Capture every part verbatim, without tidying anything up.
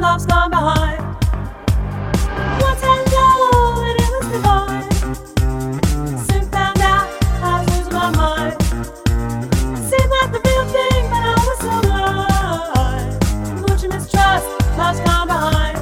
love's gone behind. Once I know and it was divine. Soon found out I was losing my mind. Seemed like the real thing, but I was so blind. Much mistrust, love's gone behind.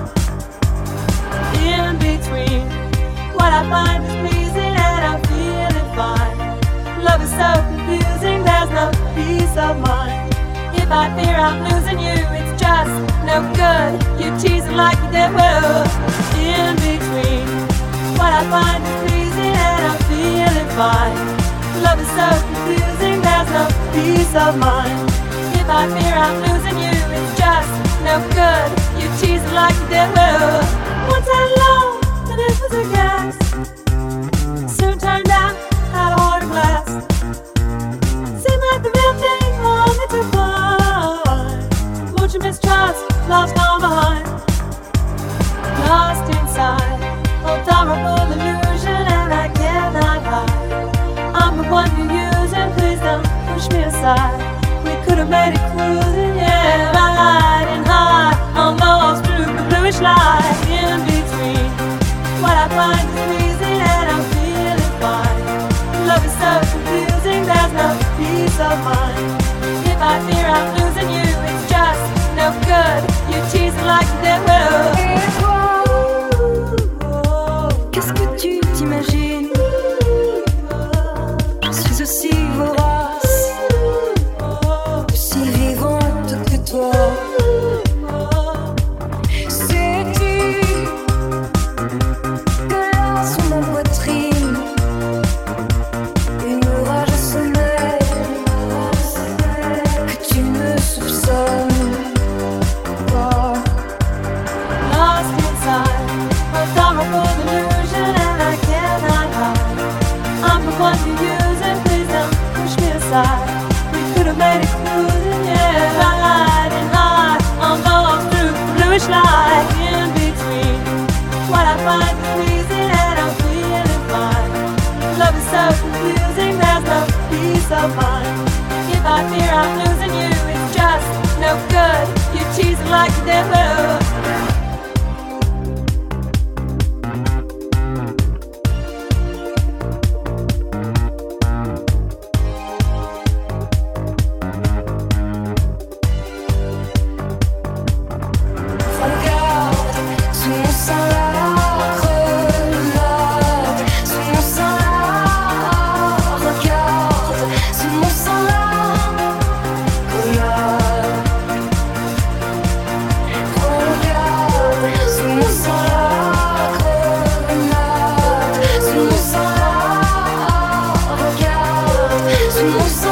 In between, what I find is pleasing and I'm feeling fine. Love is so confusing, there's no peace of mind. If I fear I'm losing you, it's just no good. You teasing like you did well. In between, what I find is pleasing and I'm feeling fine. Love is so confusing, there's no peace of mind. If I fear I'm losing you, it's just no good. You teasing like you did well. Once I loved and it was a gas. Soon turned out had a heart of glass. Seemed like the real thing, only to find much mistrust, love's gone behind. Lost inside, old horrible illusion, and I cannot hide. I'm the one you're using, please don't push me aside. We could have made it cruising, yeah, riding high on those through the bluish light. In between, what I find is pleasing and I'm feeling fine. Love is so confusing, there's no peace of mind. If I fear I'm losing you, it's just no good. You teasing like you did well. Et toi, qu'est-ce que tu t'imagines? Je suis aussi vorace, aussi vivante que toi. Sais-tu que là sous ma poitrine, une rage sommeille, que tu me soupçonnes pas? Lost inside, a horrible illusion, and I cannot hide. I'm the one you're using, please don't push me aside. We could have made it cruising, yeah, riding high on those through the bluish light. In between, what I find is pleasing and I'm feeling fine. Love is so confusing, there's no peace of mind. If I fear I'm losing you, it's just no good. You teasing like you did well. Sous mon sang